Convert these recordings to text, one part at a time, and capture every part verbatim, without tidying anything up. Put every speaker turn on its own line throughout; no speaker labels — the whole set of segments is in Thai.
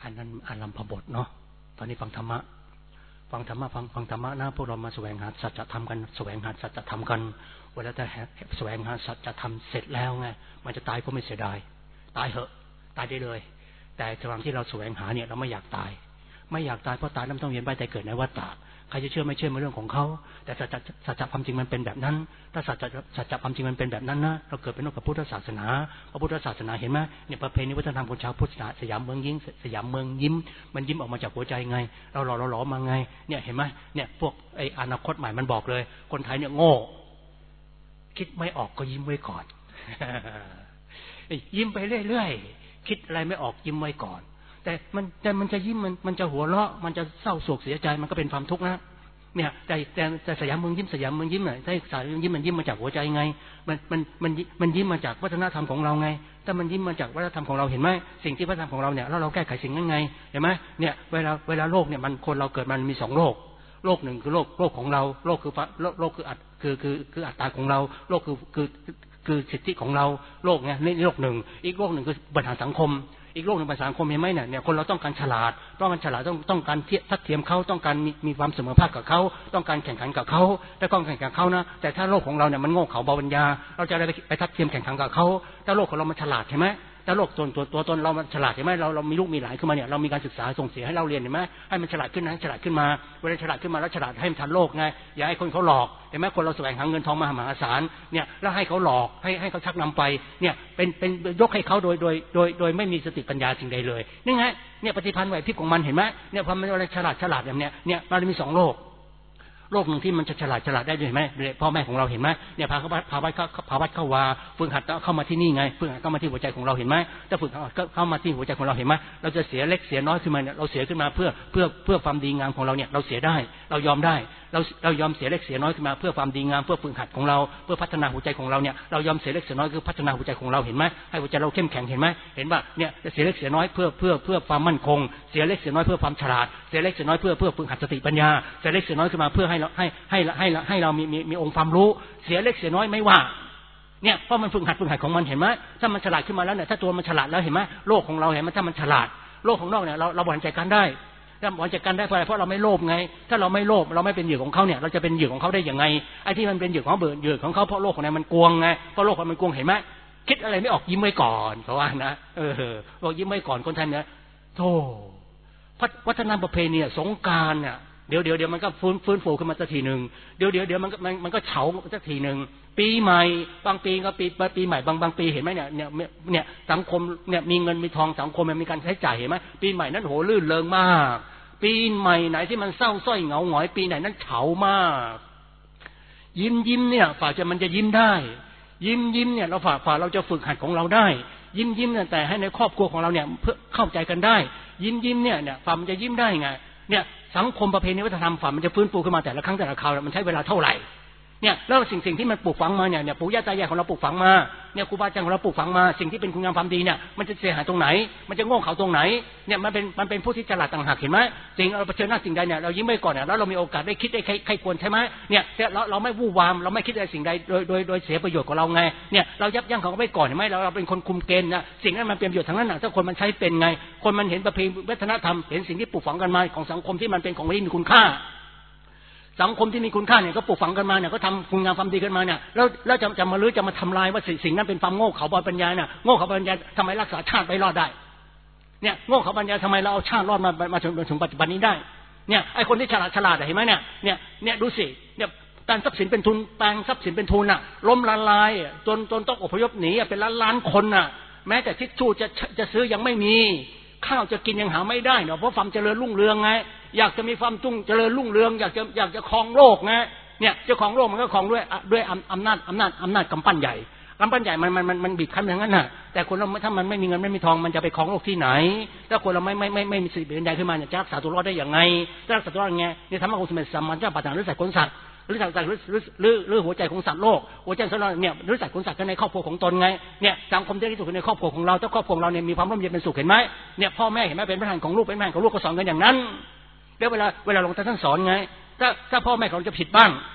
อันนั้นอารัมภบทเนาะตอนนี้ฟังธรรมะฟังธรรมะฟังฟังธรรมะนะพวกเรามาแสวงหาสัจธรรมกันแสวงหาสัจธรรมกันเวลาแต่แสวงหาสัจธรรมเสร็จแล้วไงมันจะตายก็ไม่เสียดายตายเหอะตายได้เลยแต่ระหว่างที่เราแสวงหาเนี่ยเราไม่อยากตายไม่อยากตายเพราะตายน้ำต้องเวียนว่ายตายเกิดในวัฏฏะใครจะเชื่อไม่เชื่อเป็นเรื่องของเขาแต่สัจสัจความจริงมันเป็นแบบนั้นถ้าสัจสัจความจริงมันเป็นแบบนั้นนะเราเกิดเป็นนกกับพุทธศาสนาพระพุทธศาสนาเห็นไหมเนี่ยประเพณีวัฒนธรรมของชาวพุทธสยามเมืองยิ้มสยามเมืองยิ้มมันยิ้มออกมาจากหัวใจไงเราหล่อเราหล่อมาไงเนี่ยเห็นไหมเนี่ยพวกไอ้อนาคตใหม่มันบอกเลยคนไทยเนี่ยโง่คิดไม่ออกก็ยิ้มไว้ก่อน ยิ้มไปเรื่อยๆคิดอะไรไม่ออกยิ้มไว้ก่อนแต่มันแต่มันจะยิ้มมันมันจะหัวเราะมันจะเศร้าโศกเสียใจมันก็เป็นความทุกข์นะเนี่ยแต่แต่แต่สยามเมืองยิ้มสยามเมืองยิ้มเนี่ยถ้าสยามเมืองยิ้มมันยิ้มมาจากหัวใจไงมันมันมันมันยิ้มมาจากวัฒนธรรมของเราไงถ้ามันยิ้มมาจากวัฒนธรรมของเราเห็นไหมสิ่งที่วัฒนธรรมของเราเนี่ยแล้วเราแก้ไขสิ่งนั้นไงเห็นไหมเนี่ยเวลาเวลาโลกเนี่ยมันคนเราเกิดมันมีสองโลกโลกหนึ่งคือโลกโลกของเราโลกคือโลกโลกคืออัตคือคือคืออัตตาของเราโลกคือคือคือสิทธิของเราโลกไงนี่โลกหนึ่งอีกโลกหนึ่งคือปัญหาสังคมอีกโลกหนึ่งปัญหาสังคมเห็นไหมเนี่ยเนี่ยคนเราต้องการฉลาดต้องการฉลาดต้องต้องการเทียบทัดเทียมเขาต้องการมีมีความเสมอภาคกับเขาต้องการแข่งขันกับเขาแต่ต้องแข่งขันเขานะแต่ถ้าโลกของเราเนี่ยมันโง่เขลาเบาปัญญาเราจะได้ไปทัดเทียมแข่งขันกับเขาถ้าโลกของเรามันฉลาดใช่ไหมถ้าโลกตัวตัวตัวตนเรามันฉลาดใช่ไหมเราเรามีลูกมีหลานขึ้นมาเนี่ยเรามีการศึกษาส่งเสียให้เราเรียนเห็นไหมให้มันฉลาดขึ้นนะฉลาดขึ้นมาเวลาฉลาดขึ้นมาแล้วฉลาดให้มันทันโลกไงอย่าให้คนเขาหลอกเห็นไหมคนเราแสวงหาเงินทองมหาศาลเนี่ยแล้วให้เขาหลอกให้ให้เขาชักนำไปเนี่ยเป็นเป็นยกให้เขาโดยโดยโดยโดยไม่มีสติปัญญาสิ่งใดเลยนี่ไงเนี่ยปฏิพันธ์ไหวพริบของมันเห็นไหมเนี่ยพอมันอะไรฉลาดฉลาดแบบเนี้ยเนี่ยมันมีสองโลกโลกหนึ่งที่มันจะฉลาดฉลาดได้ด้วยไหมพ่อแม่ของเราเห็นไหมเนี่ยพาเขาพาวัดพาวัดเข้าวาฝึกหัดเข้ามาที่นี่ไงฝึกหัดเข้ามาที่หัวใจของเราเห็นไหมถ้าฝึกหัดเข้ามาที่หัวใจของเราเห็นไหมเราจะเสียเล็กเสียน้อยขึ้นมาเนี่ยเราเสียขึ้นมาเพื่อเพื่อเพื่อความดีงามของเราเนี่ยเราเสียได้เรายอมได้เราเรายอมเสียเล็กเสียน้อยขึ้นมาเพื่อความดีงามเพื่อฝึกหัดของเราเพื่อพัฒนาหัวใจของเราเนี่ยเรายอมเสียเล็กเสียน้อยคือพัฒนาหัวใจของเราเห็นไหมให้หัวใจเราเข้มแข็งเห็นไหมเห็นว่าเนี่ยจะเสียเล็กเสียน้อยเพื่อเพื่อเพื่อความมั่นคงเสียเล็กเสียน้อยเพื่อความฉลาดเสียเล็กเสียน้อยเพื่อเพื่อฝึกหัดสติปัญญาเสียเล็กเสียน้อยขึ้นมาเพื่อให้เราให้ให้ให้ให้เรามีมีมีองค์ความรู้เสียเล็กเสียน้อยไม่ว่าเนี่ยเพราะมันฝึกหัดฝึกหัดของมันเห็นไหมถ้ามันฉลาดขึ้นมาแล้วเนี่ยถ้าตัวมันฉลาดแล้วเห็นไหมโลกของเราเห็นไหมถ้ามันฉลาดโลกของนอกเนี่ยเราเราบริหารจัดการได้เราบริหารจัดการได้เพราะอะไรเพราะเราไม่โลภไงถ้าเราไม่โลภเราไม่เป็นเหยื่อของเขาเนี่ยเราจะเป็นเหยื่อของเขาได้ยังไงไอ้ที่มันเป็นเหยื่อของเบื่อเหยื่อของเขาเพราะโลกของนั้นมันกวงไงเพราะโลกของมันกวงเห็นไหมคิดอะไรไม่ออกยิ้มไว้ก่อนเขาว่านะเออบอกยิ้มไว้ก่อนคนไทยเนี่ยโธ่วัฒนธรรมประเพณีสงกรานต์เนี่ยเดี๋ยวเดี๋ยวเดี๋ยวมันก็ฟื้นฟื้นฟูขึ้นมาสักทีหนึ่งเดี๋ยวเดี๋ยวเดี๋ยวมันมันมันก็เฉาสักทีหนึ่งปีใหม่บางปีก็ปีปีใหม่บางบางปีเห็นไหมเนี่ยเนี่ยเนี่ยสังคมเนี่ยมีเงินมีทองสังคมมันมีการใช้จ่ายเห็นไหมปีใหม่นั้นโหลื่นเริงมากปีใหม่ไหนที่มันเศร้าส้อยเหงาหงอยปีไหนนั้นเฉามากยิ้มยิ้มเนี่ยฝ่าจะมันจะยิ้มได้ยิ้มยิ้มเนี่ยเราฝ่าฝ่าเราจะฝึกหัดของเราได้ยิ้มยิ้มเนี่ยแต่ให้ในครอบครัวของเราเนี่ยเพื่อเข้าใจกันได้ยิ้มยิ้มเนี่ยเนี่ยฝ่ามันจะยิ้มได้ไงเนี่ยสังคมประเพณีวัฒนธรรมฝ่ามันจะฟื้นฟูขึ้นมาแต่ละครั้งแต่ละคราวมันใช้เวลาเท่าไหร่เนี่ยแล้วสิ่งสิ่งที่มันปลูกฝังมาเนี่ยเนี่ยปู่ย่าตายายของเราปลูกฝังมาเนี่ยครูบาอาจารย์ของเราปลูกฝังมาสิ่งที่เป็นคุณงามความดีเนี่ยมันจะเสียหายตรงไหนมันจะโง่เขลาตรงไหนเนี่ยมันเป็นมันเป็นผู้ที่ฉลาดต่างหากเห็นไหมสิ่งเราเผชิญหน้าสิ่งใดเนี่ยเรายิ้มไว้ก่อนเนี่ยแล้วเรามีโอกาสได้คิดได้ใครควรใช่ไหมเนี่ยเราเราไม่วู่วามเราไม่คิดอะไรสิ่งใดโดยโดยโดยเสียประโยชน์ของเราไงเนี่ยเรายับยั้งเขาไว้ก่อนเห็นไหมเราเราเป็นคนคุมเกณฑ์นะสิ่งนั้นมันเป็นประโยชน์ทั้งนั้นนะถ้าคนมันใช้เป็นไงคนมันเห็นประเพณีวัฒนธรรมเห็นสิ่งที่ปลูกฝังกันมาของสังคมที่มันเป็นของที่มีคุณค่าสังคมที่มีคุณค่าเนี่ยก็ปลูกฝังกันมาเนี่ยก็ทำคุณงามความดีกันมาเนี่ยแล้วแล้วจะจะมาลื้อจะมาทำลายว่าสิ่งนั้นเป็นความโง่เขลาปัญญาเนี่ยโง่เขลาปัญญาทำไมรักษาชาติไว้รอดได้เนี่ยโง่เขลาปัญญาทำไมเราเอาชาติรอดมามาถึงถึงปัจจุบันนี้ได้เนี่ยไอ้คนที่ฉลาดฉลาดเห็นไหมเนี่ยเนี่ยเนี่ยดูสิเนี่ยการทรัพย์สินเป็นทุนแปลงทรัพย์สินเป็นทุนอ่ะล้มละลายจนจนต้องอพยพหนีเป็นล้านล้านคนอ่ะแม้แต่ทิชชู่จะจะซื้อยังไม่มีข้าวจะกินยังหาไม่ได้เนาะเพราะความเจริญรุ่งเรืองไงอยากจะมีความจุ่งเจริญรุ่งเรืองอยากจะอยากจะครองโลกไงเนี่ยเจ้าของโลกมันก็ครองด้วยด้วยอำนาจอำนาจอำนาจกำปั้นใหญ่กำปั้นใหญ่มันมันมันมันบีบคั้นอย่างนั้นน่ะแต่คนเราถ้ามันไม่มีเงินไม่มีทองมันจะไปครองโลกที่ไหนถ้าคนเราไม่ไม่ไม่ไม่มีสิทธิ์เป็นใหญ่ขึ้นมาเนี่ยจะรักษาตัวรอดได้อย่างไงจะรักษาตัวรอดยังไงเนี่ยธรรมะของสมัยสามัญเจ้าปาฐานหรือสัตว์คนสัตว์หรือสัตว์หรือหรือหรือหัวใจของสัตว์โลกหัวใจสัตว์เนี่ยหรือสัตว์คนสัตว์กันในครอบครัวของตนไงเนี่ยสังคมที่สุดในครอบครัวของเราถ้าครอบครัวเราเนี่ยมีความร่มเย็นเป็นสุขเห็นไหมเนี่ยพ่อแม่เห็นไหมเป็นประธานของลูกเป็นประธานของลูกก็สอนกันอย่างนั้นแล้วเวลาเวลาหลวงตาท่านสอนไงถ้าถ้าพ่อแม่ของเราจะผิดบ้าง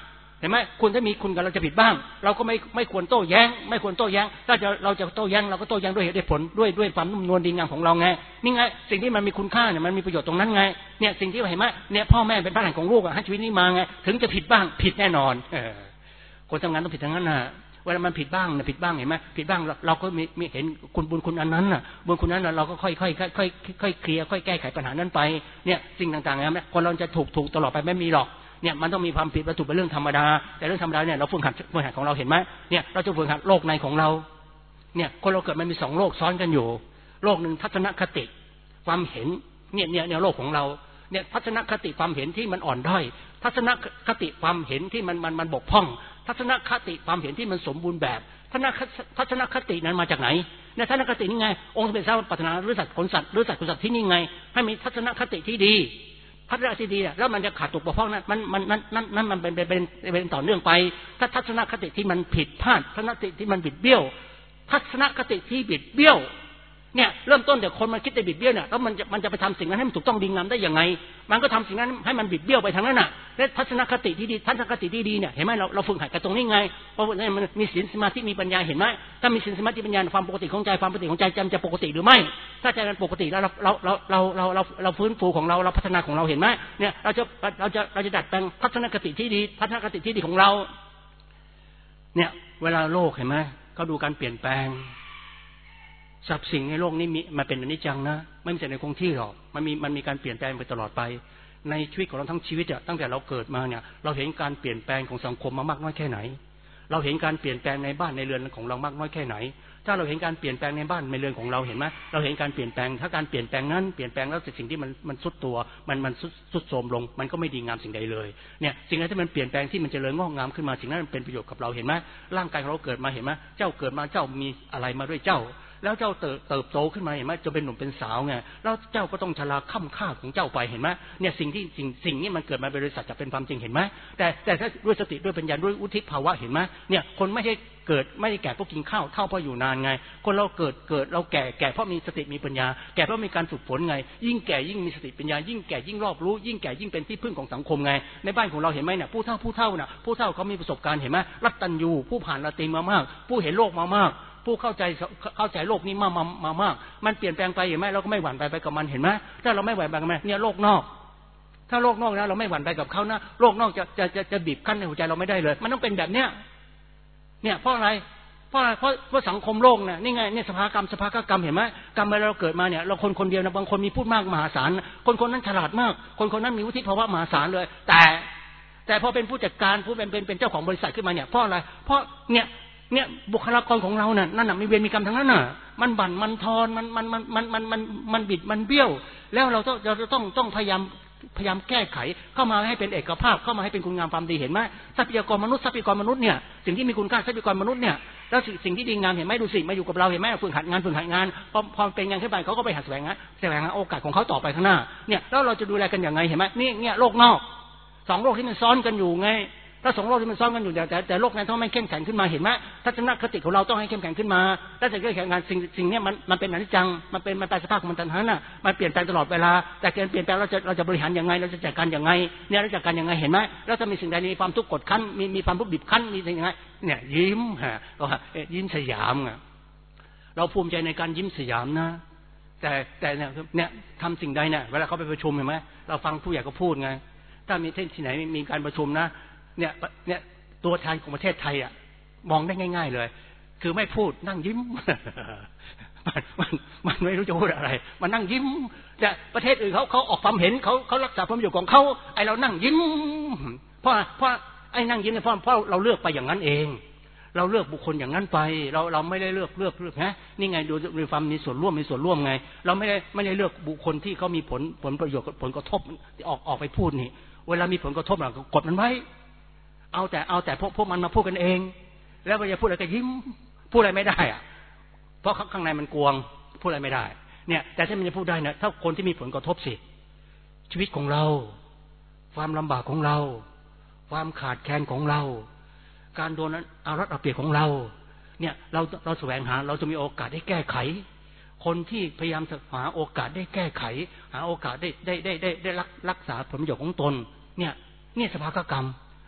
ห็นไหมคุณถ้ามีคุณกับเราจะผิดบ้างเราก็ไม่ไม่ควรโต้แย้งไม่ควรโต้แย้งถ้าจะเราจะโต้แย้งเราก็โต้แย้งด้วยเหตุด้วยผลด้วยด้วยความนุ่มนวลดีงามของเราไงนี่ไงสิ่งที่มันมีคุณค่าเนี่ยมันมีประโยชน์ตรงนั้นไงเนี่ยสิ่งที่เห็นไหมเนี่ยพ่อแม่เป็นบ้านของลูกให้ชีวิตนี้มาไงถึงจะผิดบ้างผิดแน่นอนเออคนทำงานต้องผิดทั้งนั้นนะเวลามันผิดบ้างนะผิดบ้างเห็นไหมผิดบ้างเราก็มีมีเห็นคุณบุญคุณอันนั้นน่ะบุญคุณนั้นเราก็ค่อยค่อยค่อยค่อยค่อยเคลียร์ค่อยแก้ไขปัญหานั้นไปเนี่ยสิ่งต่างๆนะคนเราจะถูกถูกตลอดไปไม่มีหรอกเนี่ยมันต้องมีความผิดวัตถุเป็นเรื่องธรรมดาแต่เรื่องธรรมดาเนี่ยเราฝึกหัดฝึกหัดของเราเห็นไหมเนี่ยเราจะฝึกหัดโลกในของเราเนี่ยคนเราเกิดมันมีสองโลกซ้อนกันอยู่โลกหนึ่งทัศนคติความเห็นเนี่ยเนี่ยเนี่ยโลกของเราเนี่ยทัศนคติความเห็นที่มันอ่อนด้อยทัศนคติความเห็นที่มันมันมันบกพร่องทัศนคติความเห็นที่มันสมบูรณ์แบบทัศนคตินั้นมาจากไหนเนี่ยทัศนคตินี่ไงองค์สมเด็จพระปัตตนาหรือสัตว์ขนสัตว์หรือสัตว์ขนสัตว์ที่นี่ไงให้มีทัศนคติที่ดีทัศนคติดีเนี่ยแล้วมันจะขาดตกบกพร่องนั้นมันมันนั่นนั่นนั่นมันเป็นเป็นเป็นต่อเนื่องไปถ้าทัศนคติที่มันผิดพลาดทัศนคติที่มันบิดเบี้ยวทัศนคติที่บิดเบี้ยวเนี่ยเริ่มต้นแต่คนมันคิดแต่บิดเบี้ยวเนี่ยแล้วมันจะมันจะไปทำสิ่งนั้นให้มันถูกต้องดีงามได้ยังไงมันก็ทำสิ่งนั้นให้มันบิดเบี้ยวไปทางนั้นน่ะและทัศนคติที่ดีทัศนคติที่ดีเนี่ยเห็นไหมเราเราฝึกหัดกันตรงนี้ไงเพราะมันมีศีลสมาธิมีปัญญาเห็นไหมถ้ามีศีลสมาธิปัญญาความปกติของใจความปกติของใจจำจะปกติหรือไม่ถ้าใจมันปกติแล้วเราเราเราเราเราเราเราฟื้นฟูของเราเราพัฒนาของเราเห็นไหมเนี่ยเราจะเราจะเราจะดัดแปลงทัศนคติที่ดีทัศนคติที่ดีของเราเนี่ยเวลาโลกเห็นไหมเขาดูการเปลี่ยนแปลงทรัพย์สิ่งในโลกนี้มีมาเป็นอนิจจังนะไม่มีแต่ในคงที่หรอกมันมีมันมีการเปลี่ยนแปลงไปตลอดไปในชีวิตของเราทั้งชีวิตอะตั้งแต่เราเกิดมาเนี่ยเราเห็นการเปลี่ยนแปลงของสังคมมามากน้อยแค่ไหนเราเห็นการเปลี่ยนแปลงในบ้านในเรือนของเรามากน้อยแค่ไหนถ้าเราเห็นการเปลี่ยนแปลงในบ้านในเรือนของเราเห็นไหมเราเห็นการเปลี่ยนแปลงถ้าการเปลี่ยนแปลงนั้นเปลี่ยนแปลงแล้วสิ่งที่มันมันสุดตัวมันมันสุดโทรมลงมันก็ไม่ดีงามสิ่งใดเลยเนี่ยสิ่งนั้นที่มันเปลี่ยนแปลงที่มันเจริญงอกงามขึ้นมาสิ่งนั้นมันเป็นประโยชน์กับเราเห็นไหมร่างกายของเราเกิดมาเห็นไหมเจ้าเกิดมาเจ้ามีอะไรมาด้วยเจ้าแล้วเจ้าเติบโตขึ้นมาเห็นไหมจะเป็นหนุ่มเป็นสาวไงแล้วเจ้าก็ต้องชราค่ำค่าของเจ้าไปเห็นไหมเนี่ยสิ่งที่สิ่งสิ่งนี้มันเกิดมาเป็นบริษัทจะเป็นความจริงเห็นไหมแต่แต่ถ้าด้วยสติด้วยปัญญาด้วยอุทิศภาวะเห็นไหมเนี่ยคนไม่ใช่เกิดไม่ได้แก่เพราะกินข้าวเท่าเพราะอยู่นานไงคนเราเกิดเกิดเราแก่แก่เพราะมีสติมีปัญญาแก่เพราะมีการฝึกฝนไงยิ่งแก่ยิ่งมีสติปัญญายิ่งแก่ยิ่งรอบรู้ยิ่งแก่ยิ่งเป็นที่พึ่งของสังคมไงในบ้านของเราเห็นไหมเนี่ยผู้เฒ่าผู้เฒ่าน่ะผู้เฒ่าเขามีประสบการณ์เห็นไหมรัตตัญญูผู้ผ่านละตีมามากผู้เห็นโลกมามากผู้เข้าใจเข้าใจโลกนี้มามามามากมันเปลี่ยนแปลงไปเห็นไหมเราก็ไม่หวั่นไปไปกับมันเห็นไหมถ้าเราไม่หวั่นไปกับมันเนี่ยโลกนอกถ้าโลกนอกนะเราไม่หวั่นไปกับเขานะโลกนอกจะจะจะจะบีบคั้นในหัวใจเราไม่ได้เลยมันต้องเป็นแบบเนี้ยเนี่ยเพราะอะไรเพราะเพราะเพราะสังคมโลกเนี่ยนี่ไงเนี่ยสภากรรมสภากรรมเห็นไหมกรรมเวลาเราเกิดมาเนี่ยเราคนคนเดียวนะบางคนมีพูดมากมหาศาลคนคนนั้นฉลาดมากคนคนนั้นมีวุฒิภาวะมหาศาลเลยแต่แต่พอเป็นผู้จัดการผู้เป็นเป็นเป็นเจ้าของบริษัทขึ้นมาเนี่ยเพราะอะไรเพราะเนี่ยเนี่ยบุคลากรของเราเนี่ยนั่นน่ะมีเวรมีกรรมทั้งนั้นน่ะมันบั่นมันทอนมันมันมันมันมันมันมันบิดมันเบี้ยวแล้วเราต้องเราจะต้องต้องพยายามพยายามแก้ไขเข้ามาให้เป็นเอกภาพเข้ามาให้เป็นคุณงามความดีเห็นไหมทรัพยากรมนุษย์ทรัพยากรมนุษย์เนี่ยสิ่งที่มีคุณค่าทรัพยากรมนุษย์เนี่ยแล้วสิ่งที่ดีงามเห็นไหมดูสิมาอยู่กับเราเห็นไหมฝึกหัดงานฝึกหัดงานพอพอเป็นงานขึ้นไปเขาก็ไปหาแสวงหาแสวงหาโอกาสของเขาต่อไปข้างหน้าเนี่ยแล้วเราจะดูแลกันอย่างไงเห็นไหมนี่เนี่ยโลกนอกสองโลกที่มันซ้อนกันอยู่ไงถ้าสองโลกที่มันซ้อนกันอยู่แต่แต่โลกนั้นต้องไม่เข้มแข็งขึ้นมาเห็นไหมทัศนคติของเราต้องให้เข้มแข็งขึ้นมาถ้าจะเข้มแข็งงานสิ่งสิ่งนี้มันมันเป็นอนิจจังมันเป็นมันตายสภาพของมันตัณหาน่ะมันเปลี่ยนแปลงตลอดเวลาแต่การเปลี่ยนแปลงเราจะเราจะบริหารยังไงเราจะจัดการยังไงเนี่ยเราจัดการยังไงเห็นไหมแล้วถ้ามีสิ่งใดมีความทุกข์กดคั้นมีมีความทุกข์บีบคั้นมีสิ่งยังไงเนี่ยยิ้มฮะก็ยิ้มสยามอ่ะเราภูมิใจในการยิ้มสยามนะแต่แต่เนี่ยเนี่ยทำสิ่งใดเนี่ยเวลาเขาไปประชุมเห็นไหมเราฟังผู้ใหญ่ก็พูดไงถ้ามีที่ไหนมีการประชุมนะเนี่ยเนี่ยตัวแทนของประเทศไทยอ่ะมองได้ง่ายๆเลยคือไม่พูดนั่งยิ้มมันมันมันไม่รู้จะพูดอะไรมันนั่งยิ้มแต่ประเทศอื่นเขาเขาออกความเห็นเขาเขารักษาความอยู่ของเขาไอเรานั่งยิ้มเพราะเพราะไอ้นั่งยิ้มเนี่ยเพราะเพราะเราเลือกไปอย่างนั้นเองเราเลือกบุคคลอย่างนั้นไปเราเราไม่ได้เลือกเลือกเลือกฮะนี่ไงดูดูความมีส่วนร่วมมีส่วนร่วมไงเราไม่ได้ไม่ได้เลือกบุคคลที่เขามีผลผลประโยชน์ผลกระทบออกออกไปพูดนี่เวลามีผลกระทบเราก็กดมันไว้เอาแต่เอาแต่พวกพวกมันมาพูดกันเองแล้วเวลาพูดอะไรก็ยิ้มพูดอะไรไม่ได้อะเพราะข้างในมันกวงพูดอะไรไม่ได้เนี่ยแต่ถ้ามันจะพูดได้นะถ้าคนที่มีผลกระทบสิชีวิตของเราความลำบากของเราความขาดแคลนของเราการโดนอารัดเอาเปรียบของเราเนี่ยเราเราแสวงหาเราจะมีโอกาสได้แก้ไขคนที่พยายามหาโอกาสได้แก้ไขหาโอกาสได้ได้ได้ได้ได้รักรักษาผลประโยชน์ของตนเนี่ยนี่สภาวะกรรม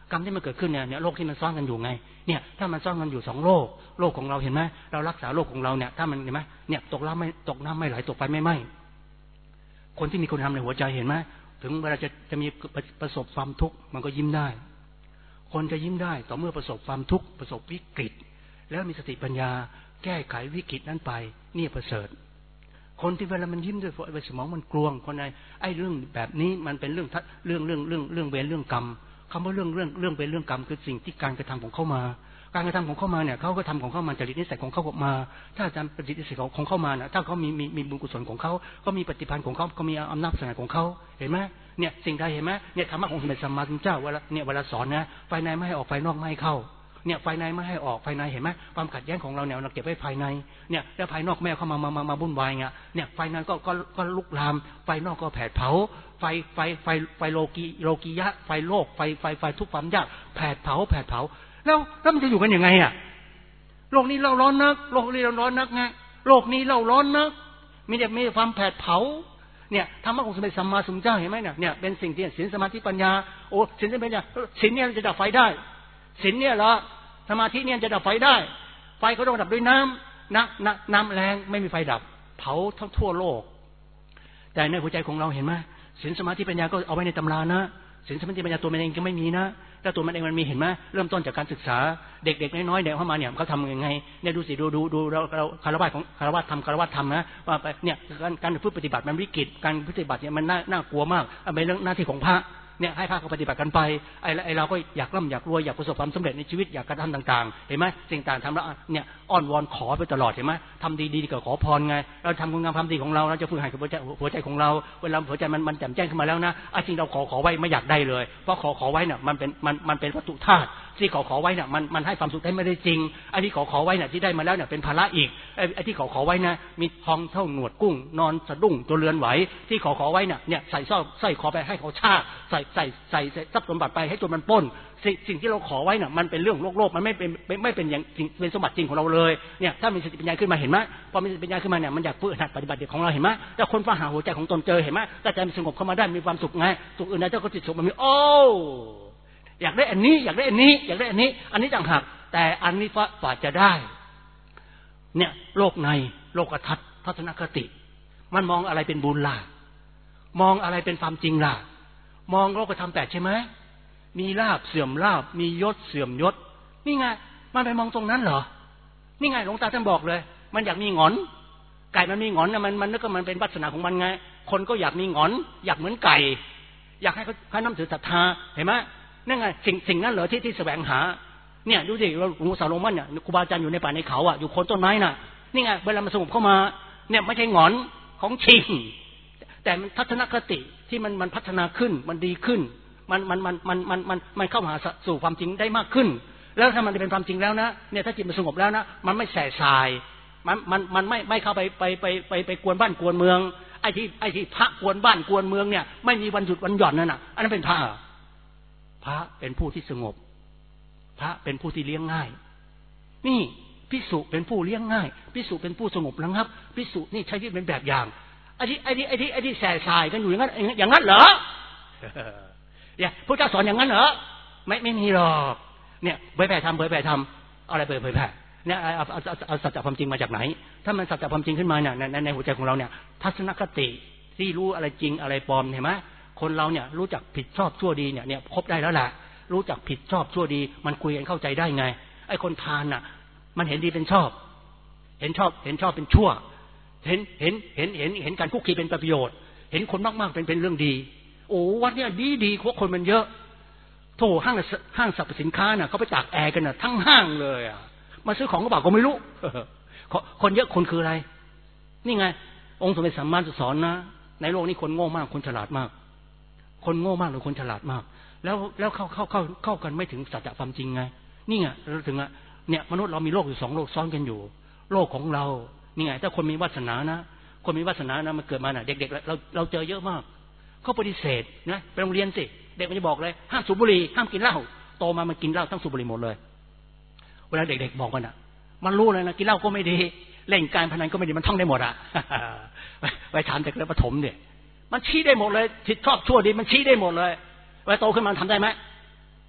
กรรมที่มันเกิดขึ้นเนี่ยเนี่ยโรคที่มันซ่อนกันอยู่ไงเนี่ยถ้ามันซ่อนกันอยู่สองโรคโรคของเราเห็นไหมเรารักษาโรคของเราเนี่ยถ้ามันเห็นไหมเนี่ยตกน้ำไม่ตกน้ำไม่ไหลตกไฟไม่ไหม้คนที่มีคุณธรรมในหัวใจเห็นไหมถึงเวลาจะจะมีประสบความทุกข์มันก็ยิ้มได้คนจะยิ้มได้ต่อเมื่อประสบความทุกข์ประสบวิกฤตแล้วมีสติปัญญาแก้ไขวิกฤตนั้นไปนี่ประเสริฐคนที่เวลามันยิ้มด้วยไอ้สมองมันกลวงคนไหนไอ้เรื่องแบบนี้มันเป็นเรื่องเรื่องเรื่องเรื่องเรื่องเวรเรื่องกรรมคำว่าเรื่องเรื่องเรื่องเป็นเรื่องกรรมคือสิ่งที่การกระทำของเขามาการกระทำของเขามาเนี่ยเขาก็ทำของเขามาจริตนิสัยของเขาออกมาถ้าจำจริตนิสัยของเขามานะถ้าเขามีมีมีบุญกุศลของเขาก็มีปฏิพันธ์ของเขาก็มีอำนาจสง่าของเขาเห็นไหมเนี่ยสิ่งใดเห็นไหมเนี่ยธรรมะของสมเด็จสัมมาสัมพุทธเจ้าเวลาเนี่ยเวลาสอนนะไฟในไม่ให้ออกไฟนอกไม่ให้เข้าเนี่ยไฟในไม่ให้ออกไฟในเห็นไหมความขัดแย้งของเราเนี่ยเราเก็บไว้ภายในเนี่ยแล้วภายนอกแม่เข้ามามามามาบุ่นวายเงี้ยเนี่ยไฟนั้นก็ก็ก็ลุกลามไฟนอกก็แผดเผาไฟไฟไฟไฟโลกีโลกียะไฟโลกไฟไฟไฟทุกความยากแผดเผาแผดเผาแล้วแล้วมันจะอยู่กันยังไงอ่ะโลกนี้เราร้อนนักโลกนี้เราร้อนนักไงโลกนี้เราร้อนนักมีแต่มีความแผดเผาเนี่ยธรรมะของสมเด็จสัมมาสัมพุทธเจ้าเห็นไหมเนี่ยเนี่ยเป็นสิ่งที่ศีลสมาธิปัญญาโอ้ศีลเป็นปัญญาศีลเนี่ยจะดับไฟได้ศีลเนี่ยเหรอสมาธิเนี่ยจะดับไฟได้ไฟเขาต้องดับด้วยน้ำน้ำน้ำน้ำแรงไม่มีไฟดับเผาทั้งทั่วโลกแต่ในหัวใจของเราเห็นไหมศีลสมาธิปัญญาก็เอาไว้ในตำรานะศีลสมาธิปัญญาตัวมันเองก็ไม่มีนะแต่ตัวมันเองมันมีเห็นไหมเริ่มต้นจากการศึกษาเด็กๆน้อยๆเด็กเข้ามาเนี่ยเขาทำยังไงเนี่ยดูสิดูดูดูเราเราคารวะของคารวะทำคารวะทำนะว่าไปเนี่ยการการพูดปฏิบัติมันวิกฤตการปฏิบัติเนี่ยมันน่าน่ากลัวมากเป็นเรื่องหน้าที่ของพระเนี่ยให้พระเขาปฏิบัติกันไปไอ้ไอ้เราก็อยากร่ำอยากรวยอยากประสบความสำเร็จในชีวิตอยากกระทำต่างๆเห็นไหมสิ่งต่างทำแล้วเนี่ยอ้อนวอนขอไปตลอดเห็นไหมทำดีๆก็ขอพรไงเราทำคุณงามความดีของเราเราจะฝึกหัดกับหัวใจหัวใจของเราเวลาหัวใจมันมันแจ่มแจ้งขึ้นมาแล้วนะไอ้สิ่งเราขอขอไว้ไม่อยากได้เลยเพราะขอขอไว้เนี่ยมันเป็นมันมันเป็นวัตถุธาตุที่ขอขอไว้เนี่ยมันมันให้ความสุขได้ไม่ได้จริงไอ้ที่ขอขอไว้เนี่ยที่ได้มาแล้วเนี่ยเป็นภาระอีกไอ้ไอ้ที่ขอขอไว้นะมีทองเท่าหนวดกุ้งนอนสะดุ้งตัวเรือนไหวที่ขอขอไว้เนี่ยเนี่ยใส่สร้อยใส่ขอไปให้เขาชาใส่ใส่ใส่ทรัพย์สมบัติไปให้ตัวมันปล้นสิ่งที่เราขอไว้เนี่ยมันเป็นเรื่องโลกโลกมันไม่เป็นไม่เป็นอย่างเป็นสมบัติจริงของเราเลยเนี่ยถ้ามีสติปัญญาขึ้นมาเห็นไหมพอมีสติปัญญาขึ้นมาเนี่ยมันอยากฝึกหัดปฏิบัติของเราเห็นไหมแต่คนฟ้าหาหัวใจของตนเจอเห็นไหมแต่ใจมันสงบเข้ามาได้มีความสุขไงสุขอื่นใดเจ้าก็จิตสุขมันมีโอ้อยากได้อันนี้อยากได้อันนี้อยากได้อันนี้อันนี้ต่างหากแต่อันนี้ฝ่าจะได้เนี่ยโลกในโลกทัศน์ทัศนคติมันมองอะไรเป็นบุญล่ะมองอะไรเป็นความจริงล่ะมองโลกธรรมแปดใช่ไหมมีลาภเสื่อมลาภมียศเสื่อมยศนี่ไงมันไปมองตรงนั้นเหรอนี่ไงหลวงตาท่านบอกเลยมันอยากมีหงอนไก่มันมีหงอนนะมันมันนึกว่ามันเป็นวาสนาของมันไงคนก็อยากมีหงอนอยากเหมือนไก่อยากให้เขาให้น้ำถือศรัทธาเห็นไหมนั่นไงสิ่งสิ่งนั้นเหรอที่ที่แสวงหาเนี่ยดูสิหลวงปู่สาวโรมันเนี่ยครูบาอาจารย์อยู่ในป่าในเขาอ่ะอยู่โคนต้นไม้น่ะนี่ไงเวลามันสงบเข้ามาเนี่ยไม่ใช่หงอนของจริงแต่มันทัศนคติที่มันมันพัฒนาขึ้นมันดีขึ้นมันมันมันมันมันมันมันเข้าหาสู่ความจริงได้มากขึ้นแล้วถ้ามันเป็นความจริงแล้วนะเนี่ยถ้าจิตมันสงบแล้วนะมันไม่แสบสายมันมันมันไม่ไม่เข้าไปไปไปไปไปกวนบ้านกวนเมืองไอ้ที่ไอ้ที่พระกวนบ้านกวนเมืองเนี่ยไม่มีวันหยุดวันหย่อนนั่นน่ะอันนั้นเป็นพระพระเป็นผู้ที่สงบพระเป็นผู้ที่เลี้ยงง่ายนี่ภิกษุเป็นผู้เลี้ยงง่ายภิกษุเป็นผู้สงบระงับภิกษุนี่ใช้ชีวิตเป็นแบบอย่างไอ้ที่ไอ้ที่ไอ้ที่ไอ้ที่แสบสายกันอยู่อย่างนั้นอย่างนั้นเหรอเนี่ยพระเจ้าสอนอย่างนั้นเหรอไม่ไม่มีหรอกเนี่ยเผยแผ่ธรรมเผยแผ่ธรรมอะไรเผยเผยแผ่เนี่ยเอาเอาเอาสัจจะความจริงมาจากไหนถ้ามันสัจจะความจริงขึ้นมาเนี่ยในในหัวใจของเราเนี่ยทัศนคติที่รู้อะไรจริงอะไรปลอมเห็นไหมคนเราเนี่ยรู้จักผิดชอบชั่วดีเนี่ยเนี่ยครบได้แล้วแหละรู้จักผิดชอบชั่วดีมันคุยกันเข้าใจได้ไงไอ้คนทานน่ะมันเห็นดีเป็นชอบเห็นชอบเห็นชอบเป็นชั่วเห็นเห็นเห็นเห็นเห็นการคุกคีเป็นประโยชน์เห็นคนมากๆเป็นเป็นเรื่องดีโอ้วัดเนี่ยดีดีเพราะคนมันเยอะโถห้างห้างสรรพสินค้าน่ะเขาไปตากแอร์กันน่ะทั้งห้างเลยอ่ะมาซื้อของก็บอกก็ไม่รู้คนเยอะคนคืออะไรนี่ไงองค์สมเด็จสัมมาสัมพุทธสอนนะในโลกนี้คนโง่มากคนฉลาดมากคนโง่มากหรือคนฉลาดมากแล้วแล้วเข้าเข้าเข้าเข้ากันไม่ถึงสัจจะความจริงไงนี่ไงเราถึงอ่ะเนี่ยมนุษย์เรามีโลกอยู่สองโลกซ้อนกันอยู่โลกของเรานี่ไงถ้าคนมีวาสนานะคนมีวาสนานะมันเกิดมาน่ะเด็กๆเราเราเจอเยอะมากเขาปฏิเสธนะไปโรงเรียนสิเด็กมันจะบอกเลยห้ามสูบบุหรี่ห้ามกินเหล้าโตมามันกินเหล้าทั้งสูบบุหรี่หมดเลยเวลาเด็กๆบอกกันอ่ะมันรู้เลยนะกินเหล้าก็ไม่ดีเล่นการพนันก็ไม่ดีมันท่องได้หมดอ่ะไปถามเด็กเลยประถมเนี่ยมันชี้ได้หมดเลยผิดชอบชั่วดีมันชี้ได้หมดเลยเวลาโตขึ้นมาทำได้ไหม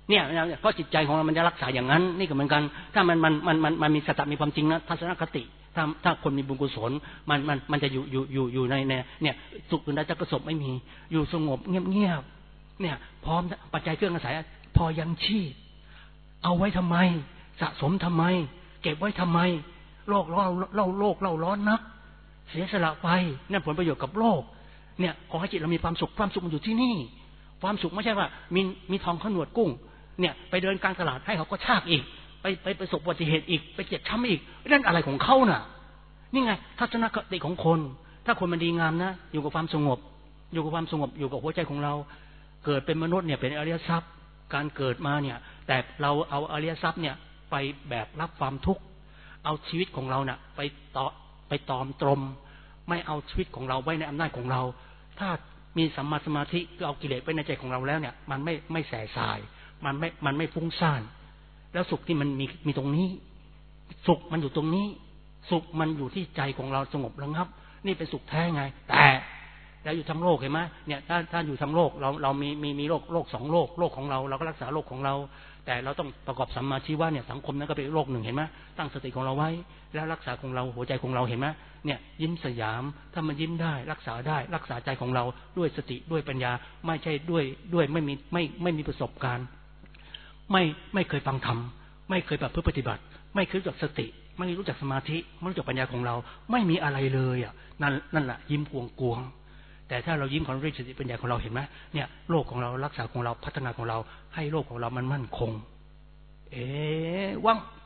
เนี่ยเพราะจิตใจของเรามันจะรักษาอย่างนั้นนี่ก็เหมือนกันถ้ามันมันมันมันมันมีสติมีความจริงนะทัศนคติถ้าถ้าคนมีบุญกุศลมันมันมันจะอยู่อยู่อยู่อยู่ในเนี่ยสุขอื่นใดจะประสบไม่มีอยู่สงบเงียบเงียบเนี่ยพร้อมปัจจัยเครื่องอาศัยพอยังชีพเอาไว้ทำไมสะสมทำไมเก็บไว้ทำไมโลกเราเล่าโลกเล่าร้อนนักเสียสละไปนั่นผลประโยชน์กับโลกเนี่ยขอให้จิตเรามีความสุขความสุขมันอยู่ที่นี่ความสุขไม่ใช่ว่ามีมีทองข้าวหนวดกุ้งเนี่ยไปเดินกลางตลาดให้เขาก็ชากอีกไปไปประสบอุบัติเหตุอีกไปเจ็บช้ำอีกนั่นอะไรของเขาน่ะนี่ไงทัศนคติของคนถ้าคนมันดีงามนะอยู่กับความสงบอยู่กับความสงบอยู่กับหัวใจของเราเกิดเป็นมนุษย์เนี่ยเป็นอริยทรัพย์การเกิดมาเนี่ยแต่เราเอาอริยทรัพย์เนี่ยไปแบบรับความทุกข์เอาชีวิตของเราเนี่ยไปต่อไปตอมตรมไม่เอาชีวิตของเราไว้ในอำนาจของเราถ้ามีสัมมาสมาธิคือเอากิเลสไว้ในใจของเราแล้วเนี่ยมันไม่ไม่แสสายมันไม่มันไม่ฟุ้งซ่านแล้วสุขที่มันมีมีตรงนี้สุขมันอยู่ตรงนี้สุขมันอยู่ที่ใจของเราสงบระงับนี่เป็นสุขแท้ไงแต่แล้วอยู่ทั้งโลกเห็นไหมเนี่ยถ้าถ้าอยู่ทั้งโลกเราเรามีมีมีโลกโลกสองโลกโลกของเราเราก็รักษาโลกของเราแต่เราต้องประกอบสัมมาชีวะเนี่ยสังคมนั้นก็เป็นโลกหนึ่งเห็นไหมตั้งสติของเราไว้แล้วรักษาของเราหัวใจของเราเห็นไหมเนี่ยยิ้มสยามถ้ามันยิ้มได้รักษาได้รักษาใจของเราด้วยสติด้วยปัญญาไม่ใช่ด้วยด้วยไม่มีไม่ไม่มีประสบการณ์ไม่ไม่เคยฟังธรรมไม่เคยแบบเพื่อปฏิบัติไม่เคยรู้จักสติไม่รู้จักสมาธิไม่รู้จักปัญญาของเราไม่มีอะไรเลยอ่ะนั่นนั่นแหละยิ้มกวงกวงแต่ถ้าเรายิ้มของฤทธิ์สติปัญญาของเราเห็นไหมเนี่ยโลกของเรารักษาของเราพัฒนาของเราให้โลกของเรามันมั่นคงเอ๊ะว่าง